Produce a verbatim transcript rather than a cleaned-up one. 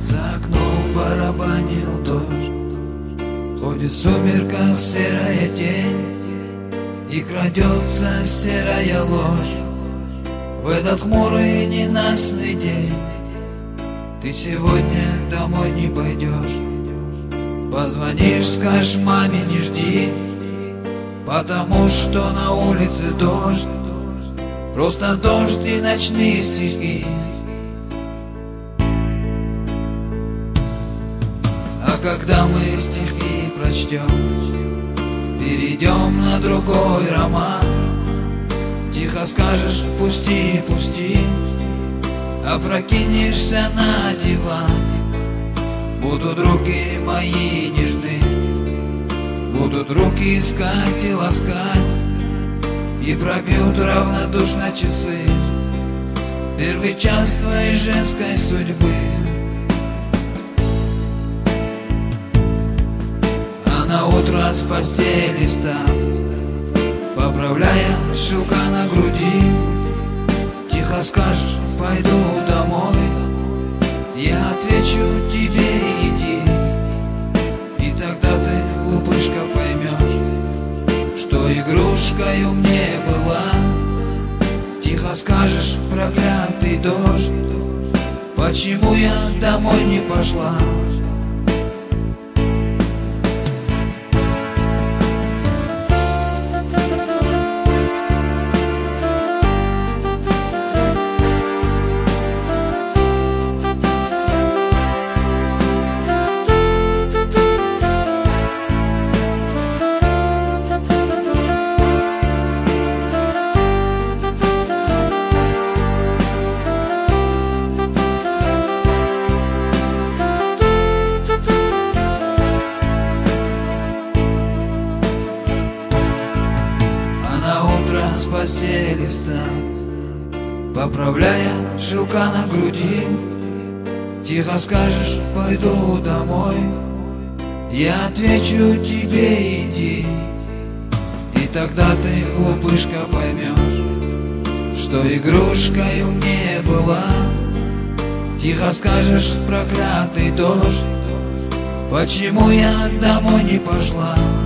За окном барабанил дождь, ходит в сумерках серая тень, и крадется серая ложь в этот хмурый ненастный день. Ты сегодня домой не пойдешь, позвонишь, скажешь маме не жди, потому что на улице дождь, просто дождь и ночные стихи. А когда мы стихи прочтем, перейдем на другой роман, тихо скажешь пусти, пусти, опрокинешься на диван. Будут руки мои нежны, будут руки искать и ласкать, и пробьют равнодушно часы первый час твоей женской судьбы. А на утро с постели встав, поправляя шелка на груди, тихо скажешь пойду домой, я отвечу тебе иди. И тогда ты, глупышка, поймешь, что игрушкою мне была. Тихо скажешь проклятый дождь, почему я домой не пошла. С постели встав, поправляя шелка на груди, тихо скажешь пойду домой, я отвечу тебе иди. И тогда ты, глупышка, поймешь, что игрушкою мне была. Тихо скажешь проклятый дождь, почему я домой не пошла.